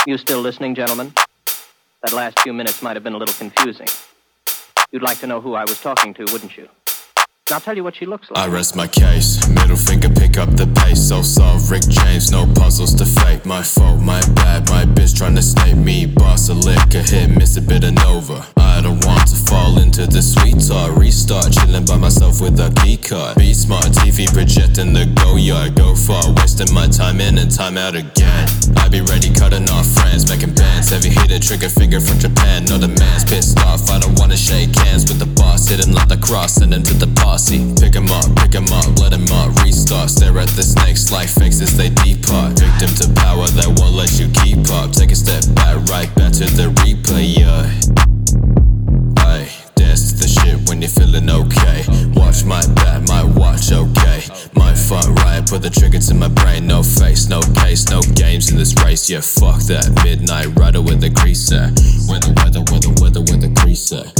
You still listening, gentlemen? That last few minutes might have been a little confusing. You'd like to know who I was talking to, wouldn't you? I'll tell you what she looks like. I rest my case, middle finger pick up the pace. So solve Rick James, no puzzles to fake. My fault, my bad, my bitch trying to snake me. Boss a lick, a hit, miss a bit of Nova. I don't want to fall into the sweet talk. Restart, chilling by myself with a key card. Be smart, TV projecting the go yard. Go far, wasting my time in and time out again. I be ready, cutting off friends, making bands. Heavy hitter, trigger finger from Japan. No demands, pissed off, I don't wanna shake hands with the boss. Hit him like the cross, send him to the posse. Pick him up, let him up, restart. Stare at the snakes like faces, they depart. Victim to power that won't let you keep up. Take a step back, right back to the replay, yeah. Aye, dance to the shit when you're feeling okay. Watch my back, my watch, okay. My front right, put the trigger to my brain. No face, no pace, no games in this race. Yeah, fuck that. Midnight rider with the crease at. With the crease at.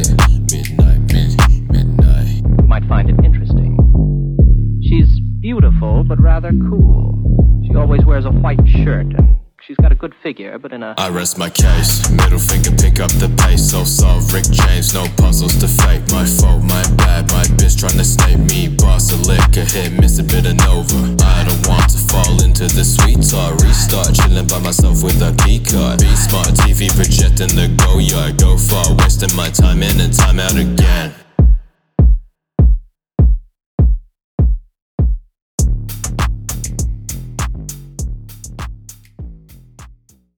Midnight. You might find it interesting. She's beautiful, but rather cool. She always wears a white shirt, and she's got a good figure, but in a... I rest my case, middle finger pick up the pace. So solve Rick James, no puzzles to fake. My fault, my bad, my bitch trying to snake me. Boss a lick, a hit, miss a bit of Nova. I don't want to fall into the sweet talk. Restart, chilling by myself with a key card. Be smart, TV projecting the go yard. Go far, wasting my time in and time out again.